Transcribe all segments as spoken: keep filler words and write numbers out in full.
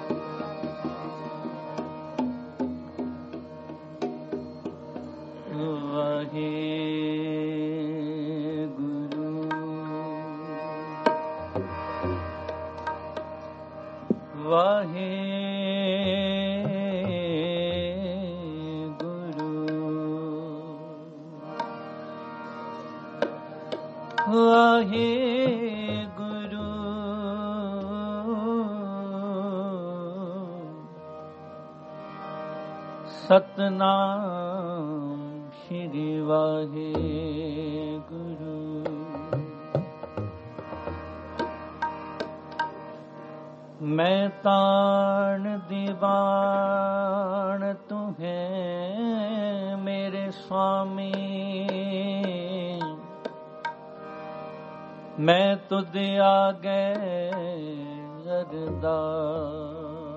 ਸਤਨਾਮ ਸ਼੍ਰੀ ਵਾਹਿਗੁਰੂ। ਮੈਂ ਤਾਣ ਦੀਵਾਨ ਤੂੰ ਹੈ ਮੇਰੇ ਸੁਆਮੀ, ਮੈਂ ਤੁਧ ਆਗੇ ਅਰਦਾਸ,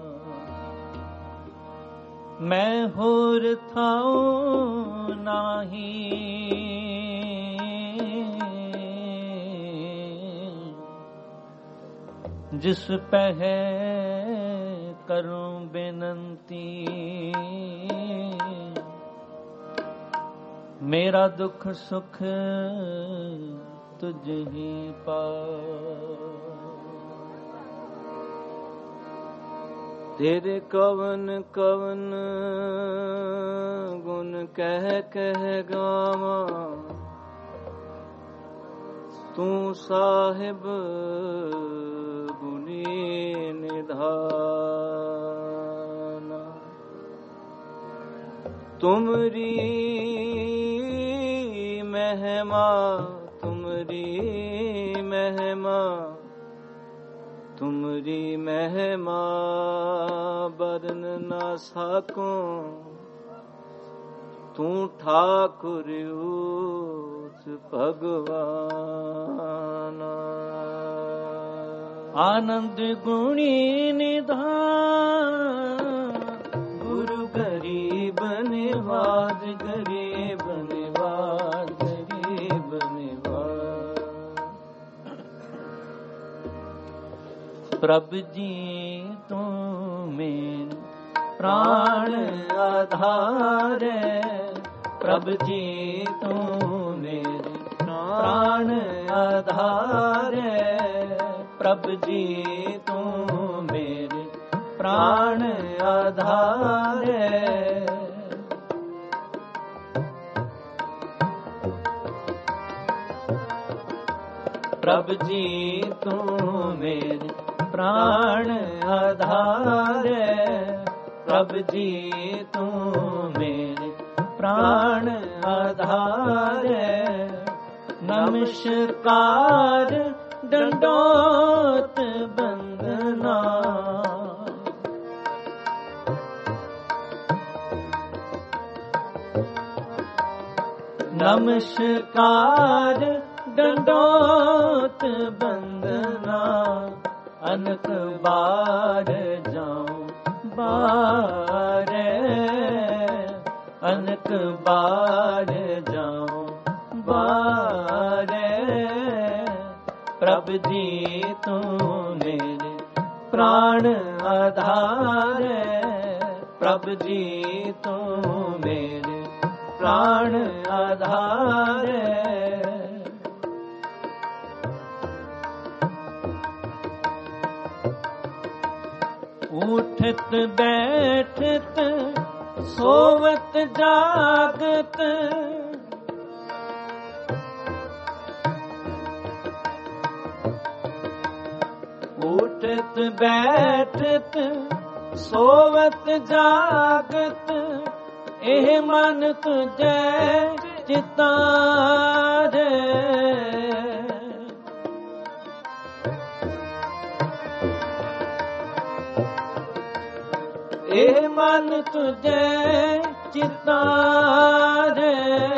ਮੈਂ ਹੋਰ ਥਾਉ ਨਾਹੀ, ਜਿਸ ਪਹਿ ਕਰੂੰ ਬੇਨੰਤੀ, ਮੇਰਾ ਦੁੱਖ ਸੁਖ ਤੁਝ ਹੀ ਪਾਸ। ਤੇਰੇ ਕਵਨ ਕਵਨ ਗੁਣ ਕਹਿ ਕਹਿ ਗਾਵਾਂ, ਤੂੰ ਸਾਹਿਬ ਗੁਣੀ ਨਿਧਾਨ। ਤੁਮਰੀ ਮਹਿਮਾ ਤੁਮਰੀ ਮਹਿਮਾ ਤੁਮਰੀ ਮਹਿਮਾ ਬਰਨ ਨਾ ਸਾਕੂੰ, ਤੂੰ ਠਾਕੁਰ ਉਸ ਭਗਵਾਨ। ਆਨੰਦ ਗੁਣੀ ਨਿਧਾਨ, ਗੁਰੂ ਗਰੀਬ ਨਿਵਾਜ, ਗਰੀਬ ਨਿਵਾਜ, ਗਰੀਬ ਨਿਵਾਜ। ਪ੍ਰਭ ਜੀ ਤੂੰ ਮੇਰ ਪ੍ਰਾਣ ਆਧਾਰ, ਪ੍ਰਭ ਜੀ ਤੂੰ ਮੇਰੇ ਪ੍ਰਾਣ ਆਧਾਰ, ਪ੍ਰਭ ਜੀ ਤੂੰ ਮੇਰੇ ਪ੍ਰਾਣ ਆਧਾਰ। ਪ੍ਰਭ ਜੀ ਤੂੰ ਮੇਰੇ ਪ੍ਰਾਣ ਆਧਾਰ, ਪ੍ਰਭ ਜੀ ਤੂੰ ਮੇਰੇ ਪ੍ਰਾਣ ਆਧਾਰ। ਨਮਸਕਾਰ ਡੰਡੋਤ ਬੰਦਨਾ, ਨਮਸਕਾਰ ਡੰਡੋਤ ਬੰਦਨਾ। ਅਨਕ ਬਾਰ ਜਾਉ ਬਾਰੇ, ਅਨਕ ਬਾਰ ਜਾਉ ਬਾਰੇ। ਪ੍ਰਭ ਜੀ ਤੂੰ ਮੇਰੇ ਪ੍ਰਾਣ ਆਧਾਰ, ਪ੍ਰਭ ਜੀ ਤੂੰ ਮੇਰੇ ਪ੍ਰਾਣ ਆਧਾਰ। ਉਠਤ ਬੈਠਤ ਸੋਵਤ ਜਾਗਤ, ਉਠਤ ਬੈਠਤ ਸੋਵਤ ਜਾਗਤ। ਇਹ ਮਨ ਤੁਝੇ ਚਿਤਾਰੇ, ਇਹ ਮਨ ਤੁਝੇ ਚਿਤਾਰੇ।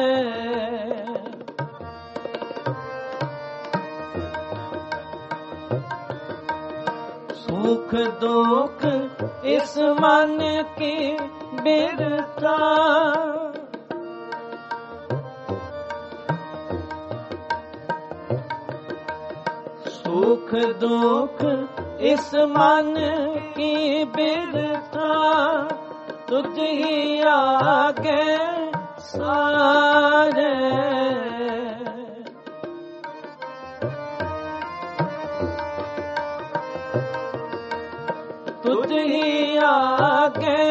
ਸੁਖ ਦੁਖ ਇਸ ਮਨ ਕੀ ਬਿਰਤਾ, ਸੁਖ ਦੁਖ इस मन की बिरथा तुझ ही आगे सारे। तुझ ही आगे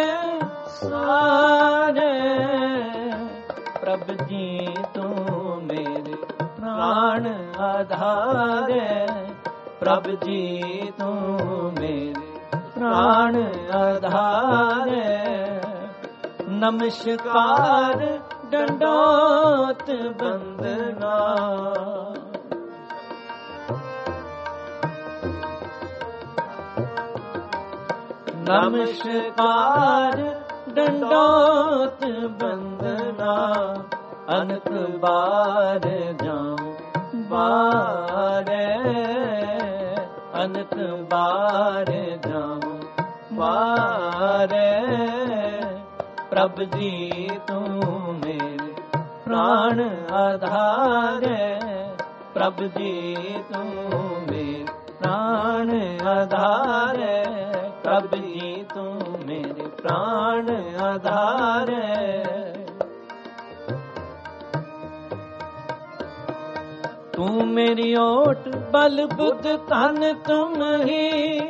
सारे प्रभु जी तू मेरे प्राण आधार है। प्रभु जी तू मेरे प्राण आधार है। नमस्कार दंडोत बंदना। नमस्कार दंडोत बंदना। अनक बार जाऊं बारे। अनक बार जाऊं बारे प्रभु जी तू मेरे प्राण आधार है। प्रभु जी तू मेरे प्राण आधार है। प्रभु जी तू मेरे प्राण आधार है। तू मेरी ओट बल बुद्ध तन तुम ही।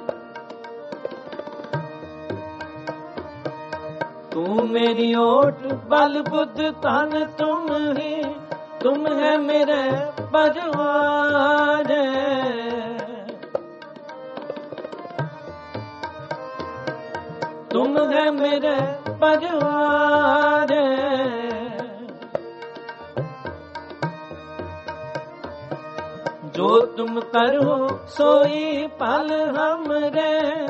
तू मेरी ओट बल बुद्ध तन तुम ही। तुम है मेरे परिवार। तुम है मेरे परिवार। जो तुम करो सोई पल हमरे।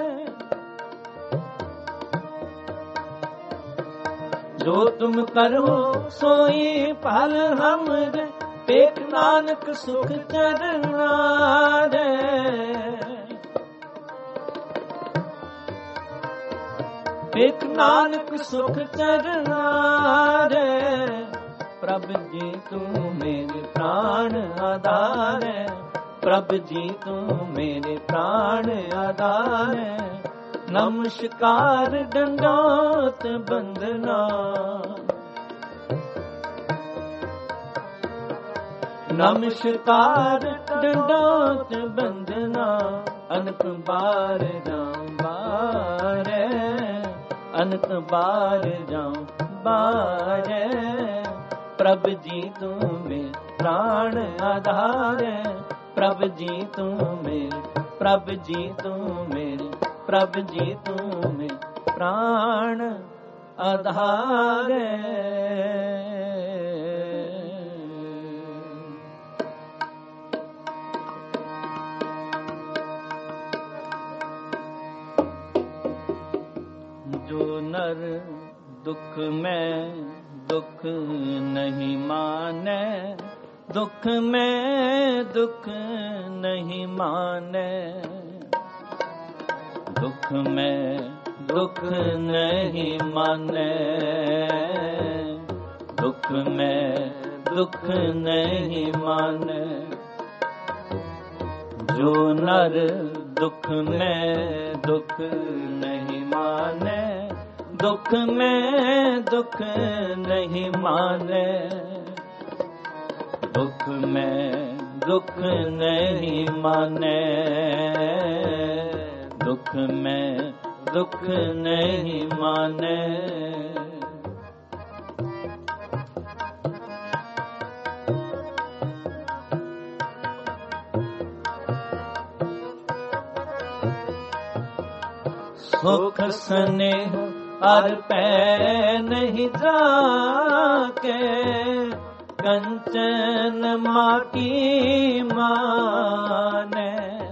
जो तुम करो सोई पल हमरे। पेख नानक सुख चरना रे। पेख नानक सुख चरना रे। प्रभु जी तू मेरे प्राण आधार है। प्रभु जी तू मेरे प्राण आधार है। नमस्कार दंडोत बंदना। नमस्कार दंडोत बंदना। अनक बार जाऊं बारे। अनक बार जाऊं बारे प्रभु जी तू मेरे प्राण आधार है। प्रभु जी तू मेरे प्रभु जी तू मेरे प्रभु जी तू मेरे प्राण आधार है। जो नर दुख में दुख नहीं माने। दुख में दुख नहीं माने। दुख में दुख नहीं माने। दुख में दुख नहीं माने। जो नर दुख में दुख नहीं माने। दुख में दुख नहीं माने। दुख में दुख नहीं माने। दुख में दुख नहीं माने। सुख स्नेह अर पै नहीं जाके। कंचन माटी माने।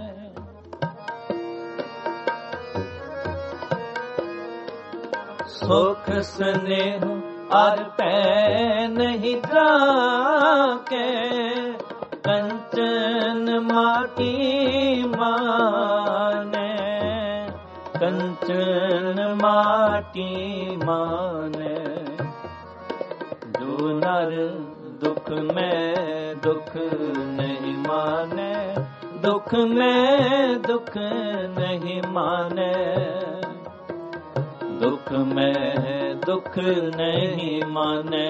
सुख स्नेह अर पै नहीं जाके। कंचन माटी माने। कंचन माटी माने। जो नर दुख में दुख नहीं माने। दुख में दुख नहीं माने, दुख में दुख नहीं माने,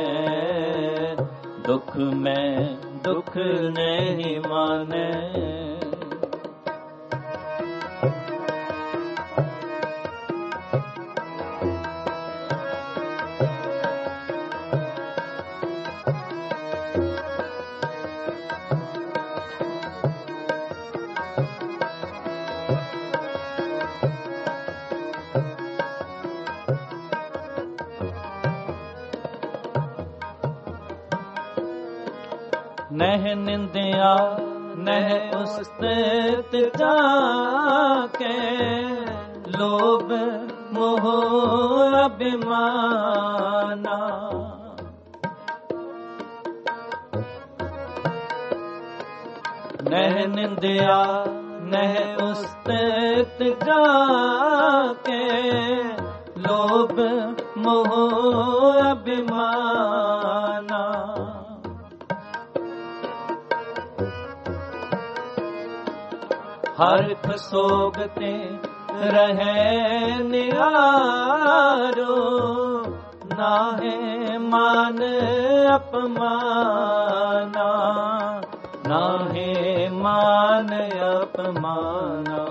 दुख में दुख नहीं माने। नह निंदिया नह उस्तित जाके, लोभ मोह अभिमाना। नह निंदिया नह उस्तित जाके, लोभ मोह अभिमाना। हर्ख सोगते रहे निहारो, नाहे मान अपमाना, नाहे मान अपमाना।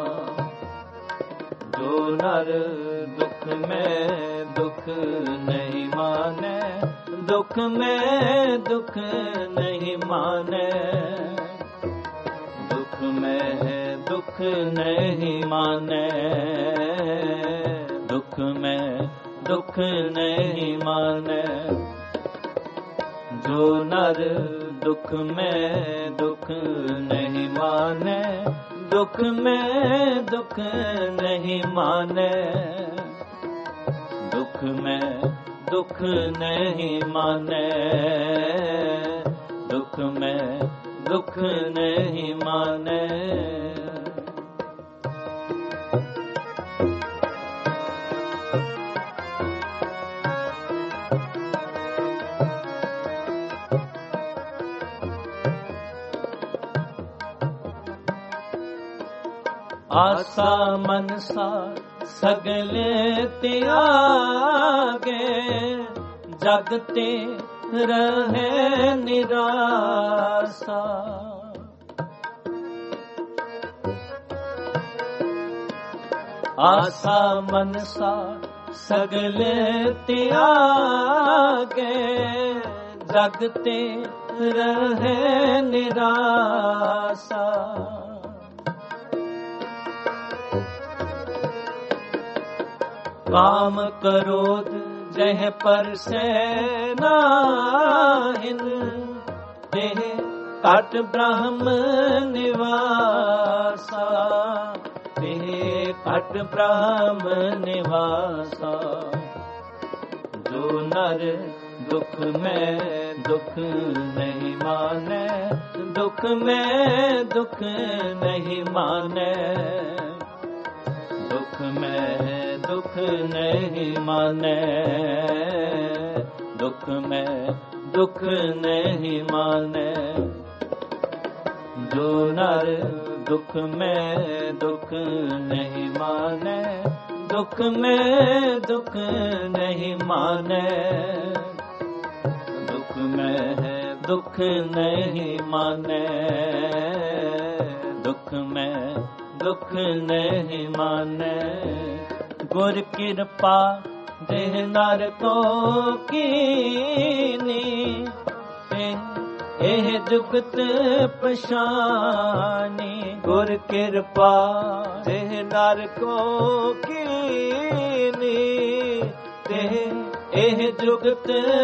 जो नर दुख में दुख नहीं माने, दुख में दुख नहीं माने, दुख में दुख नहीं माने, दुख में दुख नहीं माने। जो नर दुख में दुख नहीं माने, दुख में दुख नहीं माने, दुख में दुख नहीं माने, दुख में दुख नहीं माने। आसा मनसा सगले त्यागे, जगते रहे निराशा। आसा मनसा सगले त्यागे, जगते रहे निराशा। काम क्रोध जह पर से नाहिन, तेह काट ब्रह्म निवासा, तेह काट ब्रह्म निवासा। जो नर दुख में दुख नहीं माने, दुख में दुख नहीं माने, दुख में दुख नहीं माने, दुख में दुख नहीं माने। जो नर दुख में दुख नहीं माने, दुख में दुख नहीं माने, दुख में दुख नहीं माने, दुख में दुख नहीं माने। गुर कृपा देह नर को कीनी, एह जुगत पशानी। गुर कृपा देह नर को कीनी, एह जुगत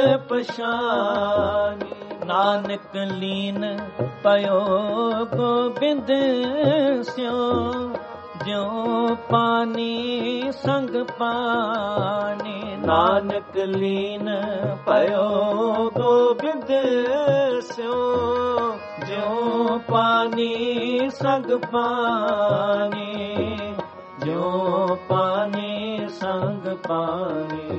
पशानी। नानक लीन पयो गोबिंद स्यो, ज्यों पानी संग पानी। नानक लीन पयो गोबिंद स्यो, ज्यों पानी संग पानी, ज्यों पानी संग पानी।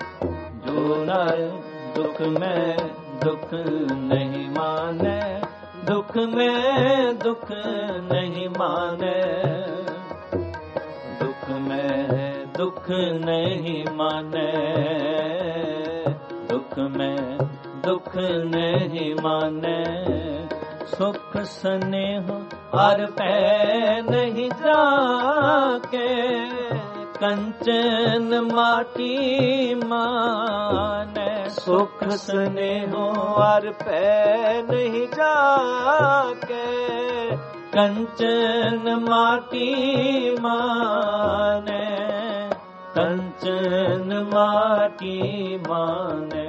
जो नर दुख में दुख नहीं माने, दुख में दुख नहीं माने, दुख में दुख नहीं माने, दुख में दुख नहीं माने। सुख स्नेह और पै नहीं जाके, कंचन माटी माने। सुख स्नेह और पै नहीं जाके, कंचन माटी माने, कंचन माटी माने।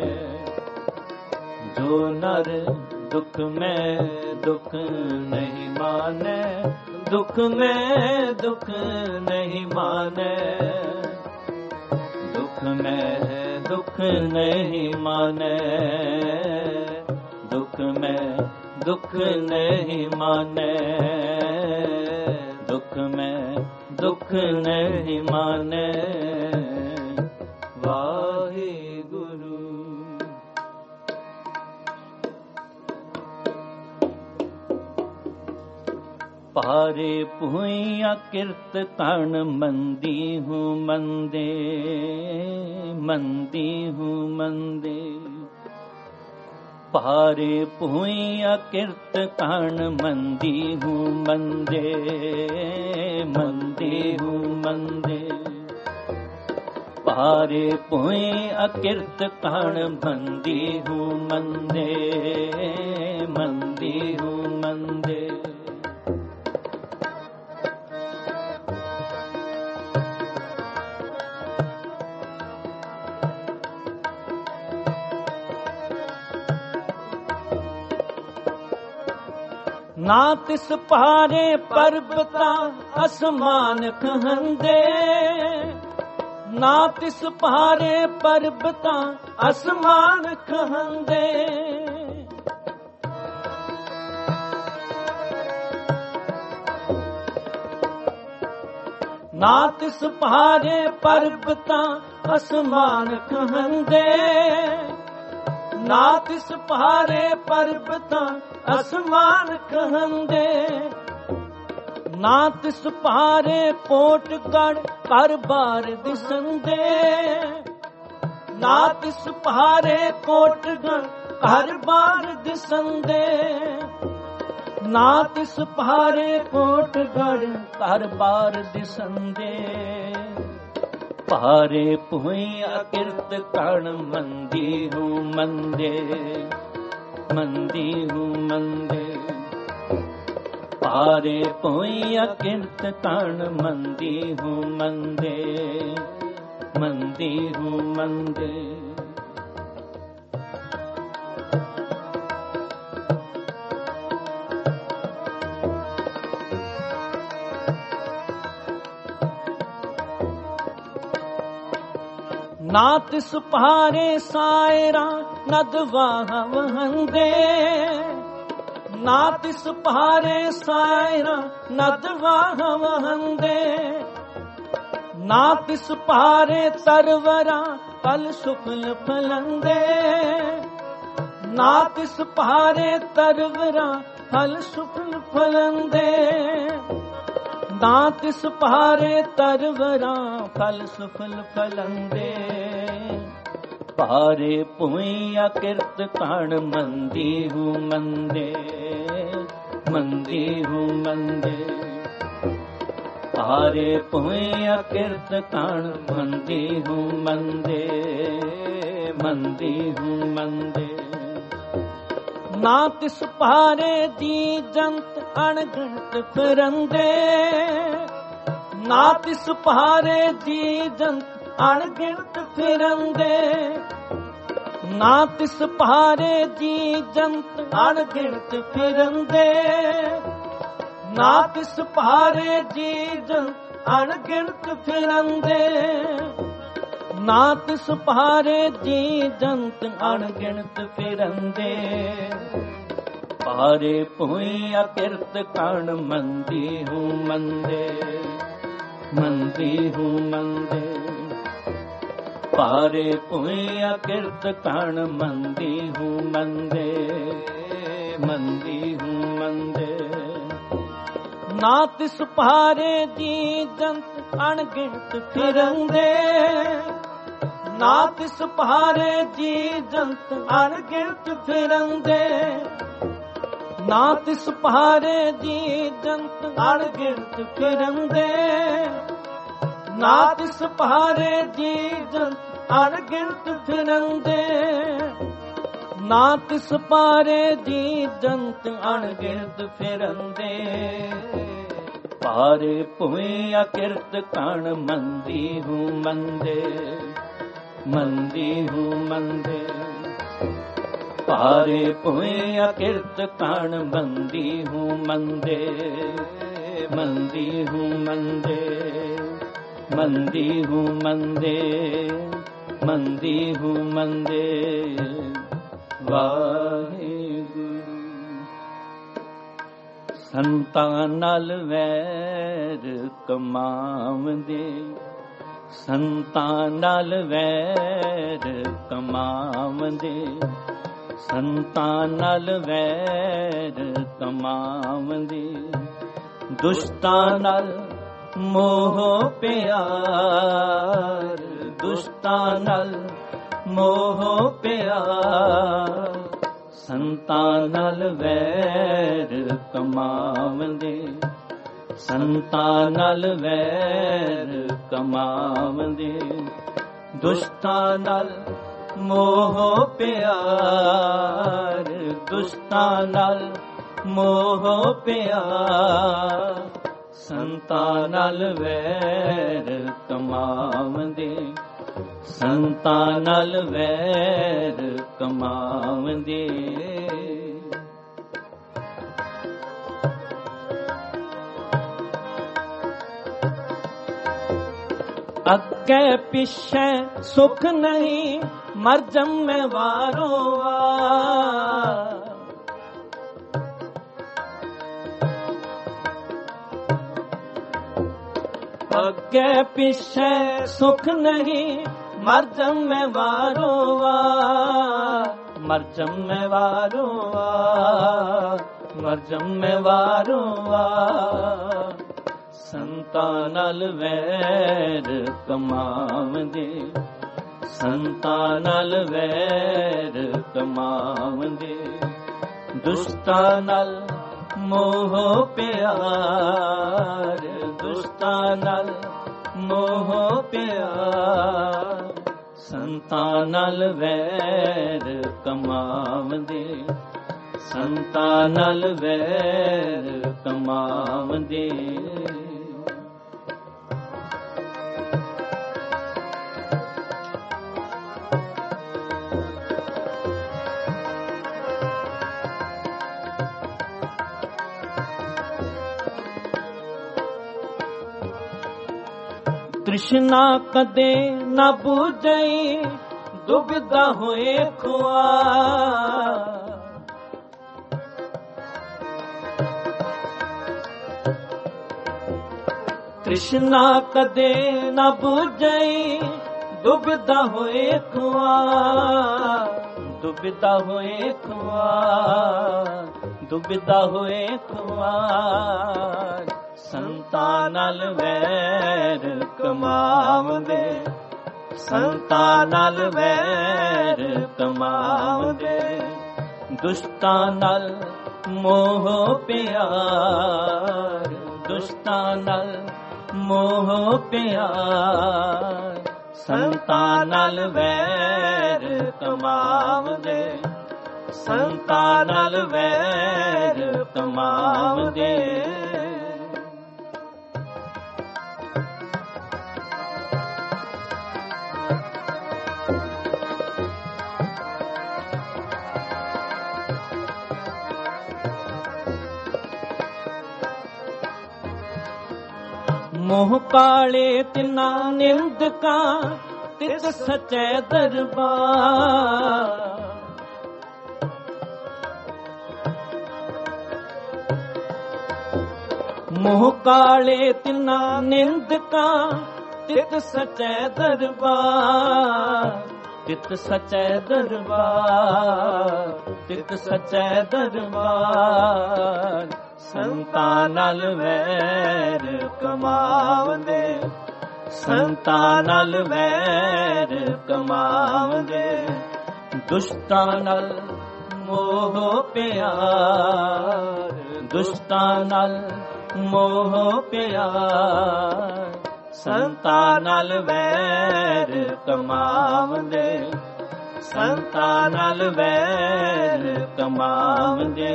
जो नर दुख में दुख नहीं माने, दुख में दुख नहीं माने, दुख में दुख नहीं माने, दुख में दुख नहीं माने, दुख में दुख नहीं माने। वाहिगुरु। पारे पुइया किरत तन मंदी हूँ मंदे, मंदी हूँ मंदे। पारे पुइया किरत तन मंदी हूँ मंदे, मंदी हूँ मंदे। पारे पुइया किरत तन मंदी हूँ मंदे, मंदी हूँ मंदे। ना तिस पारे पर्वता असमान कहंदे, ना तिस पारे पर्वता असमान कहंदे। ना तिस पारे पर्वता असमान कहंदे, ना तिस पारे पर्वता असमान कहंदे। ना तिस पारे कोटगढ़ कर बार दिसंदे, ना तिस पारे कोटगढ़ कर बार दिसंदे। ना तिस पारे कोटगढ़ कर बार दिसंदे। पारे पुइया किरत कण मंदी हूँ मंदे, मंदी हूँ मंदे। पारे पुइया किरत कण मंदी हूँ मंदे, मंदी हूँ मंदे। ना तिस पारे सायरा नदवाह वहंदे, ना तिस पारे सायरा नदवाह वहंदे। ना तिस पारे तरवरा कल शुक्ल फलंदे, ना तिस पारे तरवरा कल शुक्ल फलंदे। ना तिस पारे तरवरा फल सुफल फलंदे। पारे पुइया किरत कण मंदी हूँ मंदे, मंदी हूँ मंदे। पारे पुइया किरत कण मंदी हूँ मंदे, मंदी हूँ मंदे। ना तिस पारे जी जंत अणगिनत फिरंदे, ना तिस पारे जी जंत अणगिनत फिरंदे। ना तिस पारे जी जंत अणगिनत फिरंदे, ना तिस पारे जी जंत अणगिनत फिरंदे। ना तिस पारे जी जंत अणगिनत फिरंदे। पारे पुइया किरत कण मंदी हूँ मंदे, मंदी हूँ मंदे। पारे पुइया किरत कण मंदी हूँ मंदे, मंदी हूँ ਨਾ ਤਿਸ ਭਾਰੇ ਜੀ ਜੰਤ ਅਣਗਿਣਤ ਫਿਰੰਦੇ, ਨਾ ਤਿਸ ਭਾਰੇ ਜੀ ਜੰਤ ਅਣਗਿਣਤ ਫਿਰੰਦੇ, ਨਾ ਤਿਸ ਭਾਰੇ ਜੀ ਜੰਤ ਅਣਗਿਣਤ ਫਿਰੰਦੇ, ਨਾ ਤਿਸ ਭਾਰੇ ਜੀ ਜੰਤ ਅਣਗਿਣਤ ਫਿਰੰਦੇ, ਨਾ ਤਿਸ ਭਾਰੇ ਜੀ ਜੰਤ ਅਣਗਿਣਤ ਫਿਰੰਦੇ। ਭਾਰੇ ਭੁਵੇਂ ਅਕਿਰਤ ਕਣ ਮੰਦੀ ਹੂੰ ਮੰਦੇ, ਮੰਦੀ ਹੂੰ ਮੰਦੇ, ਭਾਰੇ ਭੁਵੇਂ ਅਕਿਰਤ ਕਣ ਮੰਦੀ ਹੂੰ ਮੰਦੇ, ਮੰਦੀ ਹੂੰ ਮੰਦੇ, ਮੰਦੀ ਹੂੰ ਮੰਦੇ, ਮੰਦੀ ਹੂੰ ਮੰਦੇ। ਵਾਹਿਗੁਰੂ ਸੰਤਾਂ ਨਾਲ ਵੈਰ ਕਮਾਵੰਦੇ, ਸੰਤਾਂ ਨਾਲ ਵੈਰ ਕਮਾਵੰਦੇ, ਸੰਤਾਂ ਨਾਲ ਵੈਰ ਕਮਾਵੰਦੇ, ਦੁਸ਼ਟਾਂ ਨਾਲ ਮੋਹ ਪਿਆਰ, ਦੁਸ਼ਟਾਂ ਨਾਲ ਮੋਹ ਪਿਆਰ, ਸੰਤਾਂ ਨਾਲ ਵੈਰ ਕਮਾਵੰਦੇ, ਸੰਤਾਂ ਨਾਲ ਵੈਰ ਕਮਾਵੰਦੇ, ਦੁਸ਼ਟਾਂ ਨਾਲ ਮੋਹ ਪਿਆਰ, ਦੁਸ਼ਟਾਂ ਨਾਲ ਮੋਹ ਪਿਆਰ, ਸੰਤਾਂ ਨਾਲ ਵੈਰ ਕਮਾਵੰਦੇ, ਸੰਤਾਂ ਨਾਲ ਵੈਰ ਕਮਾਵੰਦੇ। ਅੱਗੇ ਪਿੱਛੇ ਸੁਖ ਨਹੀਂ ਮਰ ਜੰਮੇ ਵਾਰੋ ਵਾਰ, ਅੱਗੇ ਪਿੱਛੇ ਸੁਖ ਨਹੀਂ ਮਰ ਜੰਮੇ ਵਾਰੋ ਵਾਰ, ਮਰ ਜੰਮੇ ਵਾਰੋ ਵਾਰ, ਮਰ ਜੰਮੇ ਵਾਰੋ ਵਾਰ, ਸੰਤਾਂ ਨਾਲ ਵੈਰ ਕਮਾਵੰਦੇ, ਸੰਤਾਂ ਨਾਲ ਵੈਰ ਕਮਾਵੰਦੇ, ਦੁਸ਼ਟਾਂ ਨਾਲ ਮੋਹ ਪਿਆਰ, ਦੁਸ਼ਟਾਂ ਨਾਲ ਮੋਹ ਪਿਆਰ, ਸੰਤਾਂ ਨਾਲ ਵੈਰ ਕਮਾਵੰਦੇ, ਸੰਤਾਂ ਨਾਲ ਵੈਰ ਕਮਾਵੰਦੇ। ਤ੍ਰਿਸ਼ਨਾ ਕਦੇ ਨਾ ਬੁਝਈ, ਦੁਬਿਧਾ ਹੋਏ ਖੁਆਰ, ਤ੍ਰਿਸ਼ਨਾ ਕਦੇ ਨਾ ਬੁਝਈ, ਦੁਬਿਧਾ ਹੋਏ ਖੁਆਰ, ਦੁਬਿਧਾ ਹੋਏ ਖੁਆਰ, ਦੁਬਿਧਾ ਹੋਏ ਖੁਆਰ, ਸੰਤਾਂ ਨਾਲ ਵੈਰ ਕਮਾਵੰਦੇ, ਸੰਤਾਂ ਨਾਲ ਵੈਰ ਕਮਾਵੰਦੇ, ਦੁਸ਼ਟਾਂ ਨਾਲ ਮੋਹ ਪਿਆਰ, ਦੁਸ਼ਟਾਂ ਨਾਲ ਮੋਹ ਪਿਆਰ, ਸੰਤਾਂ ਨਾਲ ਵੈਰ ਕਮਾਵੰਦੇ, ਸੰਤਾਂ ਨਾਲ ਵੈਰ ਕਮਾਵੰਦੇ। ਮੋਹ ਕਾਲੇ ਤਿਨਾ ਨਿੰਦਕਾਂ, ਤਿਤ ਸਚੈ ਦਰਬਾਰ, ਮੋਹ ਕਾਲੇ ਤਿਨਾ ਨਿੰਦਕਾਂ, ਤਿਤ ਸਚੈ ਦਰਬਾਰ, ਤਿਤ ਸਚੈ ਦਰਬਾਰ, ਤਿਤ ਸਚੈ ਦਰਬਾਰ, ਸੰਤਾਂ ਨਾਲ ਵੈਰ ਕਮਾਵਦੇ, ਸੰਤਾਂ ਨਾਲ ਵੈਰ ਕਮਾਵਦੇ, ਦੁਸ਼ਟਾਂ ਨਾਲ ਮੋਹ ਪਿਆਰ, ਦੁਸ਼ਟਾਂ ਨਾਲ ਮੋਹ ਪਿਆਰ, ਸੰਤਾਂ ਨਾਲ ਵੈਰ ਕਮਾਵਦੇ, ਸੰਤਾਂ ਨਾਲ ਵੈਰ ਕਮਾਵਦੇ।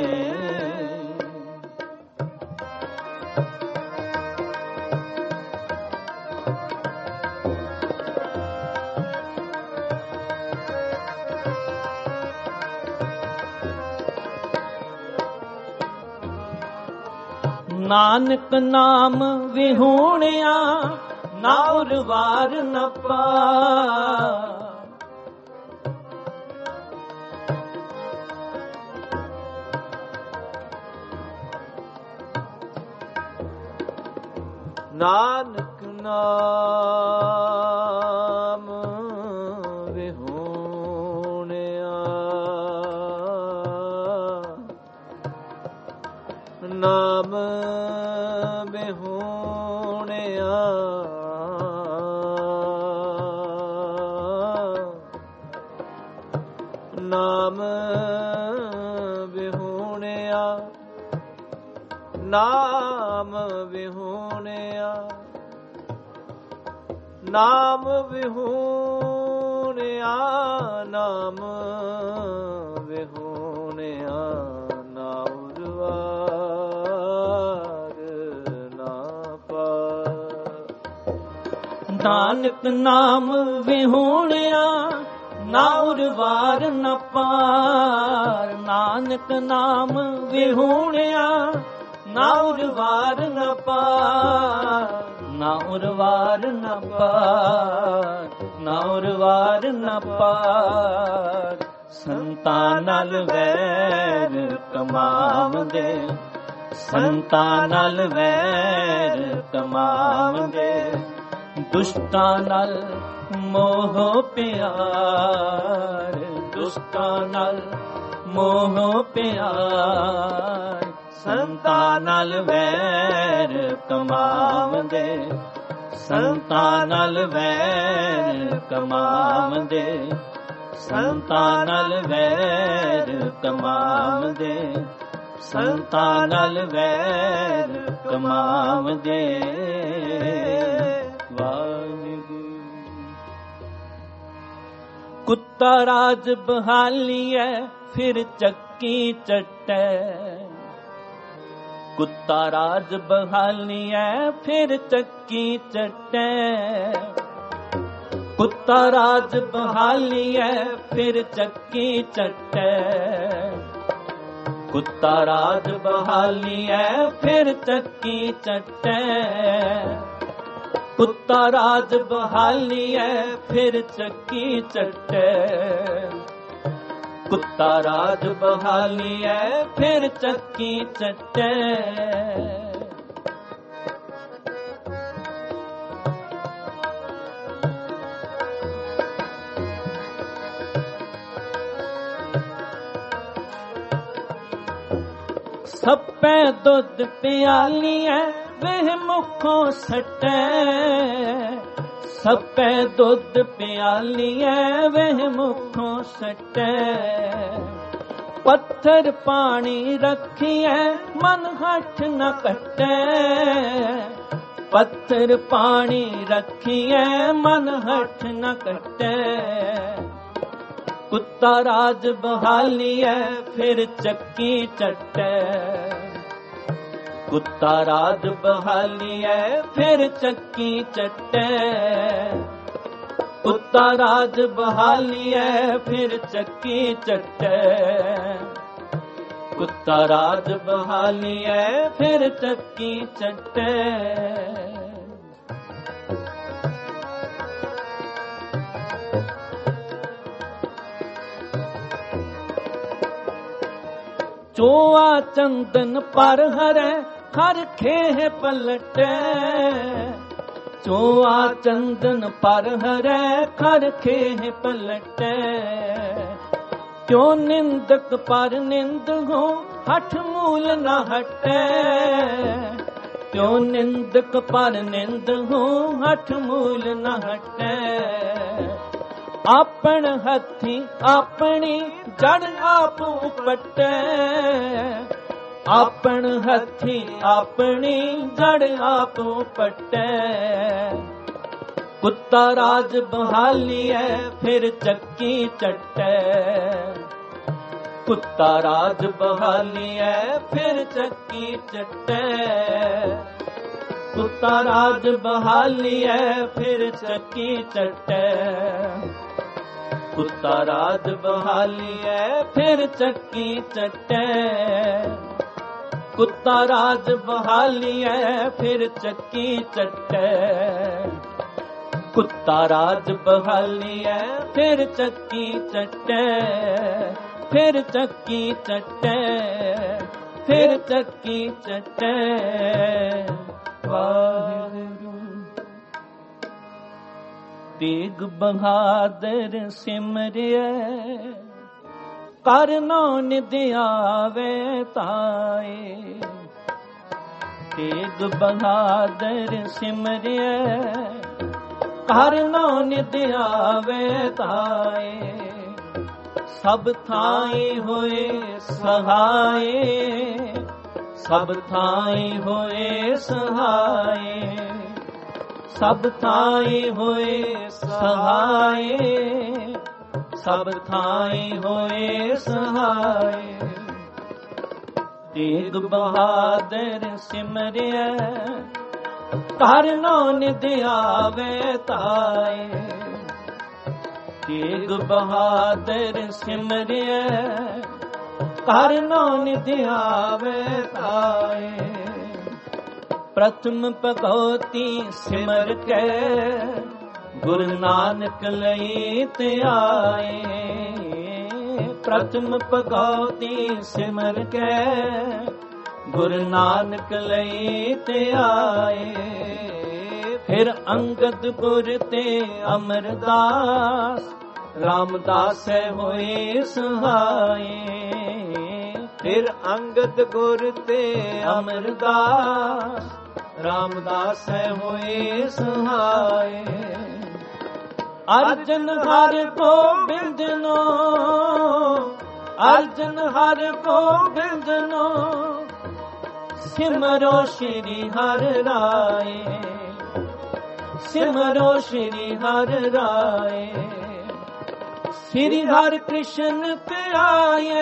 ਨਾਨਕ ਨਾਮ ਵਿਹੂਣਿਆ ਨਾ ਉਰਵਾਰ ਨ ਪਾ, ਨਾਨਕ ਨਾਮ ਵਿਹੂਣਿਆ ਨਾਮ ਵਿਹੂਣਿਆ ਨਾਮ ਵਿਹੂਣਿਆ ਨਾਮ ਵਿਹੂਣਿਆ ਨਾਮ ਵਿਹੂਣਿਆ ਨਾਮ ਵਿਹੂਣਿਆ ਨਾ ਉਰਵਾਰ ਨਾ ਪਾ। ਨਾਨਕ ਨਾਮ ਵਿਹੂਣਿਆ ਨਾ ਉਰਵਾਰ ਨ ਪਾਰ, ਨਾਨਕ ਨਾਮ ਵਿਹੂਣਿਆ ਨਾ ਉਰਵਾਰ ਨ ਪਾਰ, ਨਾ ਉਰਵਾਰ ਨ ਪਾਰ, ਨਾ ਉਰਵਾਰ ਨ ਪਾਰ, ਸੰਤਾਂ ਨਾਲ ਵੈਰ ਕਮਾਵਦੇ, ਸੰਤਾਂ ਨਾਲ ਵੈਰ ਕਮਾਵਦੇ, ਦੁਸ਼ਟਾਂ ਨਾਲ ਮੋਹ ਪਿਆਰ, ਦੁਸ਼ਟਾਂ ਨਾਲ ਮੋਹ ਪਿਆਰ, ਸੰਤਾਂ ਨਾਲ ਵੈਰ ਕਮਾਵਦੇ, ਸੰਤਾਂ ਨਾਲ ਵੈਰ ਕਮਾਵਦੇ, ਸੰਤਾਂ ਨਾਲ ਵੈਰ ਕਮਾਵਦੇ, ਸੰਤਾਂ ਨਾਲ ਵੈਰ ਕਮਾਵਦੇ। ਕੁੱਤਾ ਰਾਜ ਬਹਾਲੀਐ ਫਿਰ ਚੱਕੀ ਚੱਟੈ, ਕੁੱਤਾ ਰਾਜ ਬਹਾਲੀਐ ਫਿਰ ਚੱਕੀ ਚੱਟੈ, ਕੁੱਤਾ ਰਾਜ ਬਹਾਲੀਐ ਫਿਰ ਚੱਕੀ ਚੱਟੈ, ਕੁੱਤਾ ਰਾਜ ਬਹਾਲੀਐ ਫਿਰ ਚੱਕੀ ਚੱਟੈ, ਕੁੱਤਾ ਰਾਜ ਬਹਾਲੀਐ ਫਿਰ ਚੱਕੀ ਚੱਟੈ, ਕੁੱਤਾ ਰਾਜ ਬਹਾਲੀਐ ਫਿਰ ਚੱਕੀ ਚੱਟੈ। ਸੱਪੈ ਦੁੱਧ ਪਿਆਲੀਐ ਵੇਹ ਮੁਖੋਂ ਸਟੈ, ਸੱਪੈ ਦੁੱਧ ਪਿਆਲੀਐ ਵੇਹ ਮੁਖੋਂ ਸਟੈ, ਪੱਥਰ ਪਾਣੀ ਰੱਖੀਐ ਮਨ ਹੱਠ ਨ ਕੱਟੈ, ਪੱਥਰ ਪਾਣੀ ਰੱਖੀਐ ਮਨ ਹੱਠ ਨ ਕੱਟੈ, ਕੁੱਤਾ ਰਾਜ ਬਹਾਲੀਐ ਫਿਰ ਚੱਕੀ ਚੱਟੈ, ਕੁੱਤਾ ਰਾਜ ਬਹਾਲੀਐ ਫਿਰ ਚੱਕੀ ਚੱਟੈ, ਕੁੱਤਾ ਰਾਜ ਬਹਾਲੀਐ ਫਿਰ ਚੱਕੀ ਚੱਟੈ, ਕੁੱਤਾ ਰਾਜ ਬਹਾਲੀਐ ਫਿਰ ਚੱਕੀ ਚੱਟੈ। ਚੋਆ ਚੰਦਨ ਪਰ ਹਰੈ ਹਰ ਖੇਹ ਪਲਟੈ, ਚੋਆ ਚੰਦਨ ਪਰ ਹਰੈ ਹਰ ਖੇਹ ਪਲਟੈ, ਕਿਉ ਨਿੰਦਕ ਪਰ ਨਿੰਦ ਹੋ ਹਠ ਮੂਲ ਨਾ ਹਟੈ। ਤਿਉ ਨਿੰਦਕ ਪਰ ਨਿੰਦ ਹੂੰ ਹਠ ਮੂਲ ਨਾ ਹਟੈ। ਆਪਣ ਹੱਥੀ ਆਪਣੀ ਜੜ ਆਪ ਉਪਟੈ। ਆਪਣ ਹੱਥੀ ਆਪਣੀ ਜੜ ਆਪ ਉਪਟੈ। ਕੁੱਤਾ ਰਾਜ ਬਹਾਲੀਐ ਫਿਰ ਚੱਕੀ ਚੱਟੈ। ਕੁੱਤਾ ਰਾਜ ਬਹਾਲੀਐ ਫਿਰ ਚੱਕੀ ਚੱਟੈ। ਕੁੱਤਾ ਰਾਜ ਬਹਾਲੀਐ ਫਿਰ ਚੱਕੀ ਚੱਟੈ। ਕੁੱਤਾ ਰਾਜ ਬਹਾਲੀਐ ਫਿਰ ਚੱਕੀ ਚੱਟੈ। ਕੁੱਤਾ ਰਾਜ ਬਹਾਲੀਐ ਫਿਰ ਚੱਕੀ ਚੱਟੈ। ਕੁੱਤਾ ਰਾਜ ਬਹਾਲੀਐ ਫਿਰ ਚੱਕੀ ਚੱਟੈ। ਫਿਰ ਚੱਕੀ ਚੱਟੈ ਫਿਰ ਚੱਕੀ ਚੱਟੈ। ਵਾਹਿਗੁਰੂ। ਤੇਗ ਬਹਾਦਰ ਸਿਮਰਿਐ ਕਰ ਨਾਨਕ ਆਵੇ ਤਾਏ। ਤੇਗ ਬਹਾਦਰ ਸਿਮਰਿਐ ਕਰ ਨਾਨਕ ਆਵੇ ਤਾਏ। ਸਭ ਥਾਈ ਹੋਏ ਸਹਾਏ। ਸਭ ਥਾਈ ਹੋਏ ਸਹਾਏ। ਸਭ ਥਾਈ ਹੋਏ ਸਹਾਏ। ਸਭ ਥਾਈ ਹੋਏ ਸਹਾਏ। ਤੇਗ ਬਹਾਦਰ ਸਿਮਰਿਐ ਕਰ ਨਾਨਕ ਆਵੇ ਤਾਏ। ਤੇਗ ਬਹਾਦਰ ਸਿਮਰਿਐ ਕਰ ਨਾਨਕ ਆਵੇ ਤਾਏ। ਪ੍ਰਥਮ ਭਗਉਤੀ ਸਿਮਰ ਕੇ ਗੁਰੂ ਨਾਨਕ ਲਈ ਧਿਆਏ। ਪ੍ਰਥਮ ਭਗਉਤੀ ਸਿਮਰ ਕੇ ਗੁਰੂ ਨਾਨਕ ਲਈ ਧਿਆਏ। ਫਿਰ ਅੰਗਦ ਗੁਰ ਤੇ ਅਮਰਦਾਸ ਰਾਮਦਾਸ ਹੋਏ ਸਹਾਏ। ਫਿਰ ਅੰਗਦ ਗੁਰ ਤੇ ਅਮਰਦਾਸ ਰਾਮਦਾਸ ਹੋਏ ਸਹਾਏ। ਅਰਜਨ ਹਰ ਗੋਬਿੰਦ ਨੋ ਅਰਜਨ ਹਰ ਗੋਬਿੰਦ ਨੋ ਸਿਮਰੋ ਸ਼੍ਰੀ ਹਰਿ ਰਾਏ। ਸਿਮਰੋ ਸ਼੍ਰੀ ਹਰਿ ਰਾਏ। ਸ੍ਰੀ ਹਰਿ ਕ੍ਰਿਸ਼ਨ ਧਿਆਏ।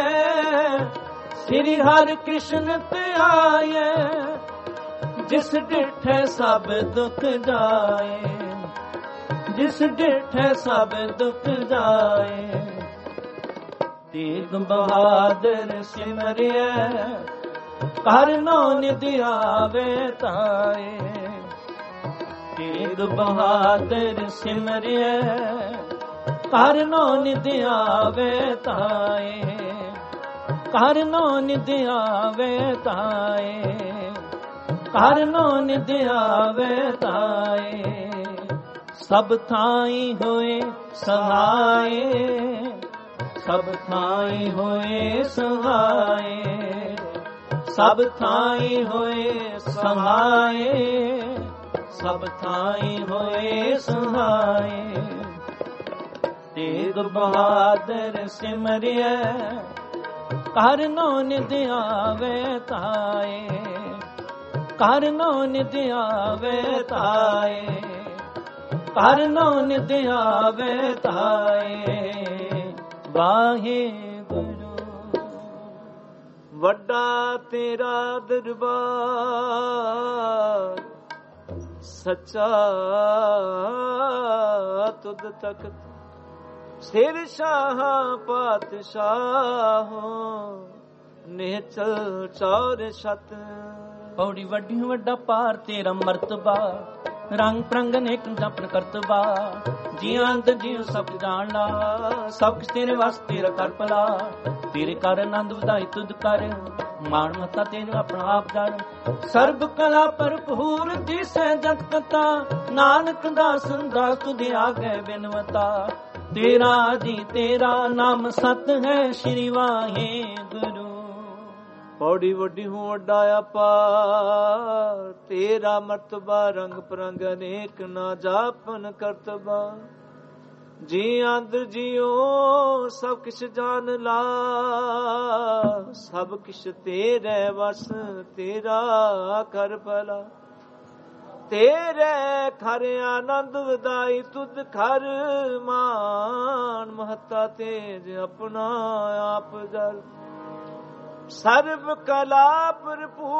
ਸ੍ਰੀ ਹਰਿ ਕ੍ਰਿਸ਼ਨ ਧਿਆਏ। ਜਿਸ ਡਿਠੈ ਸਭ ਦੁਖ ਜਾਏ। ਜਿਸ ਡਿਠੈ ਸਭ ਦੁਖ ਜਾਏ। ਤੇਗ ਬਹਾਦਰ ਸਿਮਰਿਐ ਕਰ ਨਾਨਕ ਆਵੇ ਤਾਏ। ਤੇਗ ਬਹਾਦਰ ਸਿਮਰਿਐ ਕਰ ਨਾਨਕ ਆਵੇ ਤਾਏ। ਕਰ ਨਾਨਕ ਆਵੇ ਤਾਏ। ਕਰ ਨਾਨਕ ਆਵੇ ਤਾਏ। ਸਭ ਥਾਈ ਹੋਏ ਸਹਾਏ। ਸਭ ਥਾਈ ਹੋਏ ਸਹਾਏ। ਸਭ ਥਾਈ ਹੋਏ ਸਹਾਏ। ਸਭ ਥਾਈ ਹੋਏ ਸਹਾਏ। ਤੇਗ ਬਹਾਦਰ ਸਿਮਰਿਐ ਕਰ ਨਾਨਕ ਆਵੇ ਤਾਏ। ਕਰ ਨਾਨਕ ਆਵੇ ਤਾਏ। ਕਰ ਨਾਨਕ ਆਵੇ ਤਾਏ। ਵਾਹਿਗੁਰੂ। ਵੱਡਾ ਤੇਰਾ ਦਰਬਾਰ ਸੱਚਾ ਤੁਧ ਤਖਤ। ਸਿਰ ਸ਼ਾਹ ਪਾਤਸ਼ਾਹੋ ਨਿਹਚਲ ਚੌਰ ਛਤ। ਪੌੜੀ ਵੱਡੀ ਵੱਡਾ ਪਾਰ ਤੇਰਾ ਮਰਤਬਾ। ਰੰਗ ਪ੍ਰੰਗ ਅਨੇਕ ਜਪਨ ਕਰਤਬਾ। ਜੀਆਂ ਅੰਤ ਜੀਵ ਸਭ ਜਾਣਨਾ। ਸਭ ਕੁਛ ਤੇਰੇ ਵਾਸਤੇ ਤੇਰਾ ਕਰ ਭਲਾ। ਤੇਰੇ ਕਰ ਆਨੰਦ ਵਧਾਈ ਤੁਧ ਕਰ। ਮਾਣ ਮਤਾ ਤੇਰੇ ਆਪਣਾ ਆਪ ਜੜ। ਸਰਬ ਕਲਾ ਭਰਪੂਰ ਦਿਸੈ ਜਗ ਕਤਾ। ਨਾਨਕ ਦਾਸ ਦਾਸ ਤੁਧ ਆਗੇ ਬਿਨਵਤਾ। ਤੇਰਾ ਜੀ ਤੇਰਾ ਨਾਮ ਸਤ ਹੈ ਸ਼੍ਰੀ ਵਾਹਿਗੁਰੂ। ਪੌੜੀ ਵੱਡੀ ਹੂੰ ਵੱਡਾ ਅਪਾਰ, ਤੇਰਾ ਮਰਤਬਾ ਰੰਗ ਪ੍ਰੰਗ ਅਨੇਕ, ਨਾ ਜਾਪਨ ਕਰਤਬਾ। ਜੀ ਅੰਦਰ ਜਿਉ ਸਭ ਕਿਛ ਜਾਣ ਲਾ, ਸਭ ਕਿਛ ਤੇਰੇ ਵਸ, ਤੇਰਾ ਕਰ ਭਲਾ। ਤੇਰੇ ਖਰ ਆਨੰਦ ਵਧਾਈ, ਤੁਧ ਖਰ ਮਾਨ ਮਹਤਾ ਤੇਜ, ਆਪਣਾ ਆਪ ਜਲ। ਸਰਬ ਕਲਾ ਭਰਪੂਰ,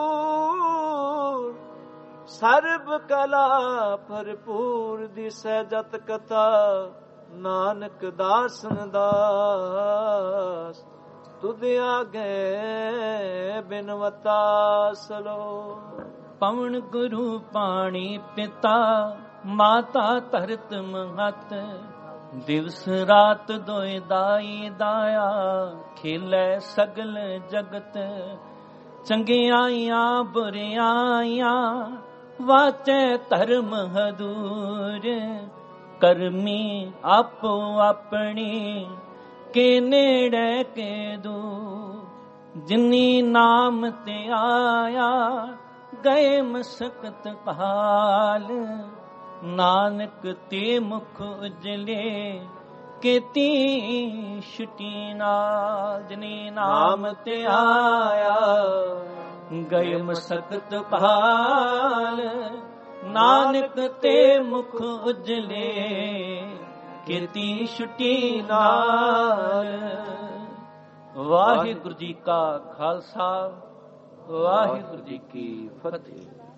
ਸਰਬ ਕਲਾ ਭਰਪੂਰ, ਦਿਸੈ ਜਤ ਕਥਾ ਨਾਨਕ ਦਾਸਨ ਦਾਸ। ਤੁਧ ਆਗੇ ਬਿਨਵਤਾ ਸਲੋ। ਪਵਨ ਗੁਰੂ ਪਾਣੀ ਪਿਤਾ, ਮਾਤਾ ਧਰਤ ਮਹਤ, ਦਿਵਸ ਰਾਤ ਦੋਇ ਦਾਈ ਦਾਇਆ, ਖੇਲੇ ਸਗਲ ਜਗਤ। ਚੰਗਿਆਈਆਂ ਬੁਰਿਆਈਆਂ, ਵਾਚੈ ਧਰਮ ਹਦੂਰ, ਕਰਮੀ ਆਪੋ ਆਪਣੀ, ਕੇ ਨੇੜੇ ਕੇ ਦੂਰ। ਜਿਨੀ ਨਾਮ ਤੇ ਆਇਆ, ਗਏ ਮਸਕਤ ਕਾਲ, ਨਾਨਕ ਤੇ ਮੁਖ ਉਜਲੇ, ਕੀਤੀ ਛੁਟੀ ਨਾਲ। ਜਿਨੀ ਨਾਮ ਤੇ ਆਇਆ, ਗਏ ਮਸਕਤ ਕਾਲ, ਨਾਨਕ ਤੇ ਮੁਖ ਉਜਲੇ, ਕੀਤੀ ਛੁਟੀ ਨਾਲ। ਵਾਹਿਗੁਰੂ ਜੀ ਕਾ ਖਾਲਸਾ, ਵਾਹਿਗੁਰੂ ਜੀ ਕੀ ਫਤਿਹ।